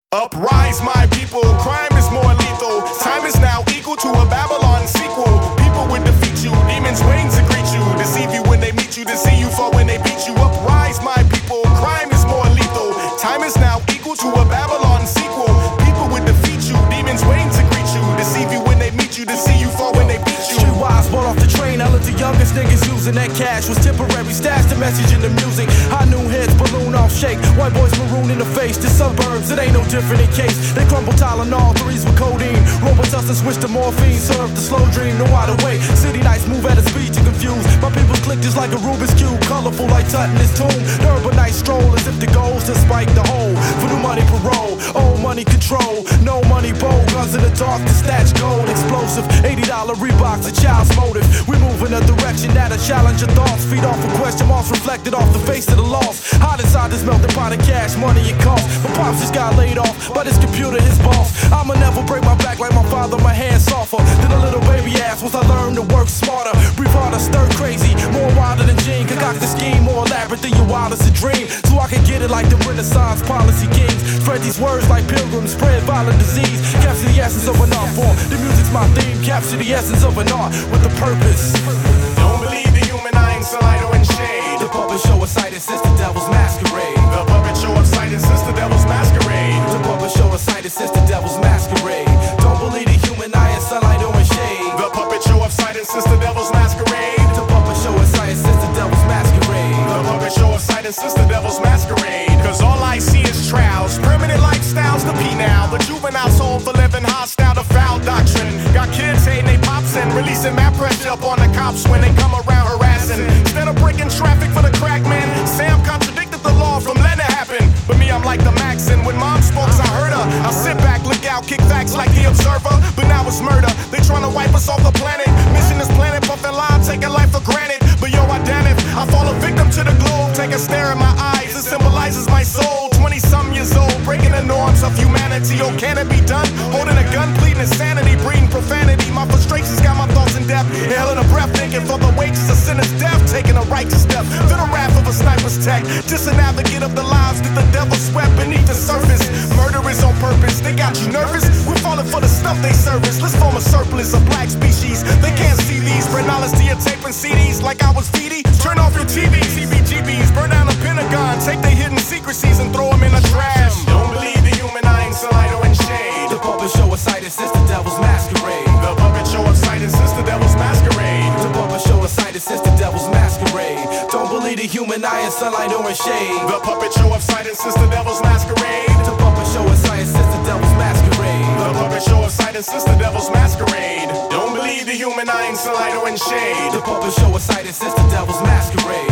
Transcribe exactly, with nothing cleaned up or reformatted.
Uprise my people, crime is more lethal. Time is now equal to a Babylon sequel. People would defeat you, demons waiting to greet you. Deceive you when they meet you, deceive you fall when they beat you. Uprise my people, crime is more lethal. Time is now equal to a Babylon sequel. People would defeat you, demons waiting to greet you. Deceive you when they meet you, deceive you fall when they beat you. Streetwise, bought off the train, I let the youngest niggas using that cash. Was temporary, stash the message in the music. High noon heads, balloon off shake. White boys maroon in the face, the suburbs, it ain't no different in case. They crumble Tylenol, threes with codeine. Robitussin switch to morphine, serve the slow dream, no other way. City nights move at a speed to confuse. My people's click just like a Rubik's Cube, colorful like Tut in his tomb. The urban night stroll as if the goal's to spike the hole. For new money parole, old money control. No money bowl, guns in the dark to snatch gold. Explosive, eighty dollar Reeboks, a child's motive. We move in a direction that'll challenge your thoughts. Feed off a question marks reflected off the face of the lost. Hot inside this melting pot of cash, money it costs. My pops just got laid off, but his computer his boss. I'ma never break my back like my father, my hands softer than a little baby ass. Once I learned to work smarter, breathe harder, stir crazy, more wilder than Gene. Concoct the scheme, more elaborate than your wildest dream. So I can get it like the Renaissance policy kings. Spread these words like pilgrims, spread violent disease. Capture the essence of an art form. The music's my theme. Capture the essence of an art with a purpose. Don't believe the human eye in sunlight or in shade. The puppet show of sight and since the devil's masquerade. The puppet show of sight and since the devil's masquerade. The puppet show of sight and since the devil's masquerade. Don't believe the human eye in sunlight or in shade. The puppet show of sight and since the devil's masquerade. The puppet show of sight and since the devil's masquerade. The puppet show of sight and since the devil's masquerade. Cause all I see is trials, permanent lifestyles to be now. The juvenile soul for living hostile to foul doctrine. Got kids hating they pops and releasing mad pressure up on the cops when they come around harassing. Instead of breaking traffic for the crack man, Sam contradicted the law from letting it happen. But me, I'm like the Max, and when mom spoke, I heard her. I sit back, look out, kick facts like the Observer. But now it's murder, they tryna wipe us off the planet. Mission is planet, buffing live, taking life for granted. But yo, I damn it, I fall a victim to the globe. Take a stare in my eyes, it symbolizes my soul. Twenty-some years old, breaking the norms of humanity. Oh, can it be done? Holding a gun, pleading insanity, breeding profanity. My frustrations got my thoughts in depth. Inhaling a breath, thinking for the wages of sinners' death. Taking a righteous step, feel the wrath of a sniper's tech. Just a navigate of the lives that the devil swept beneath the surface. Murder is on purpose, they got you nervous. We're falling for the stuff they service. Let's form a surplus of black species. They can't see these, spread knowledge to your tape and C Ds like I was V D. Turn off your T Vs, C B G Bs, burn down the Pentagon, take their hidden secrecies and throw them in the trash. Don't believe the human eye in sunlight or in shade. The puppet show of sight and since the devil's masquerade. The puppet show of sight and since the devil's masquerade. The puppet show of sight and since the devil's masquerade. Don't believe the human eye in sunlight or in shade. The puppet show of sight and since the devil's masquerade. The puppet show of sight and since the devil's masquerade. The puppet show of sight and since the devil's masquerade. Don't believe the human eye in sunlight or in shade. The puppet show of sight and since the devil's masquerade.